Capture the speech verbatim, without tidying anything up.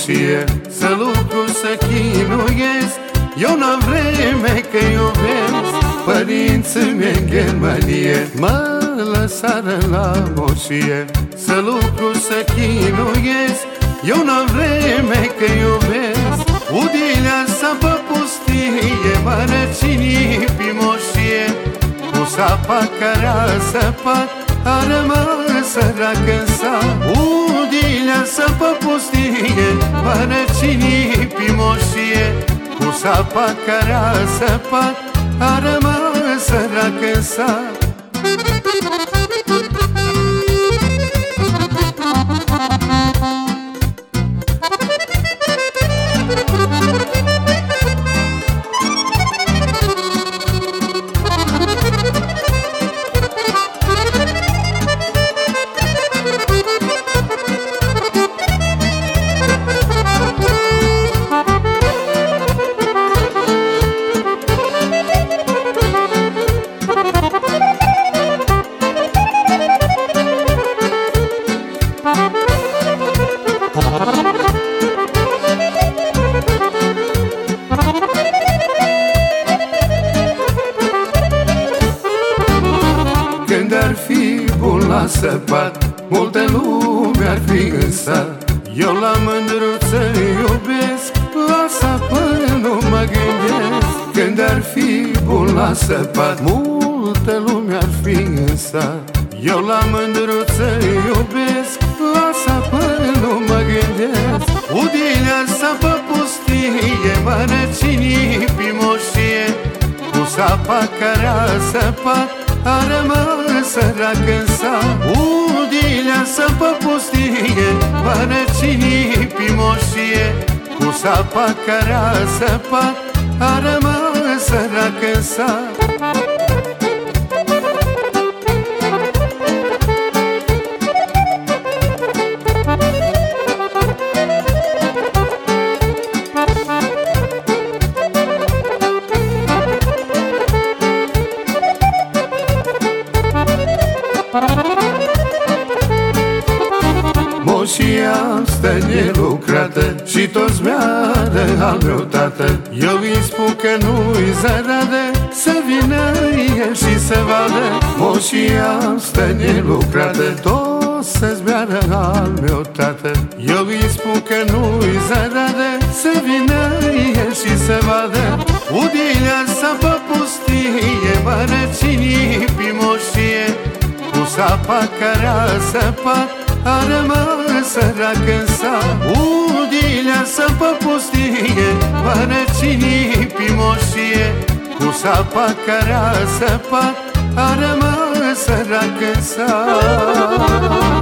moșie, să lucru, să chinuiesc. Eu n-am vreme că iubesc, părinții mei în Germanie mă lăsară la moșie, să lucru, să chinuiesc. Eu n-am vreme că iubesc, udilea să pe pustie, mă răcinii pe moșie. Cu sapa care a săpat, a rămas săracă în sat. Udilea să pe pustie, mă răcinii pe moșie. Cu sapa care a săpat, a rămas săracă în sat. Când ar fi bun la săpat, multă lume ar fi în sat. Eu la mândruță iubesc, la sapă nu mă gândesc. Când ar fi bun la săpat, multă lume ar fi în sat. Eu la mândruță iubesc, la sapă nu mă gândesc. Udilea sapă pustie, mă răcinii pe moșie. Cu sapa care a săpat, a rămas săracă în sat. Udilea sapă pustie, mă răcinii pe moșie. Cu sapa care a săpat, a rămas săracă în sat. Moșia stă nelucrată și toți mi-ară al meu tată. Eu îi spun că nu-i zăradă, să vină el și să vadă. Moșia stă nelucrată, toți să-ți meară al meu tată. Eu îi spun că nu-i zăradă, să vină el și să vadă. Udilea sapă pustie, mă răcinii pe moșie. Cu sapa care a săpat, a rămas săracă în sat. Udilea sapă pustie, mă răcinii pe moșie. Cu sapa care a săpat, a rămas săracă în sat.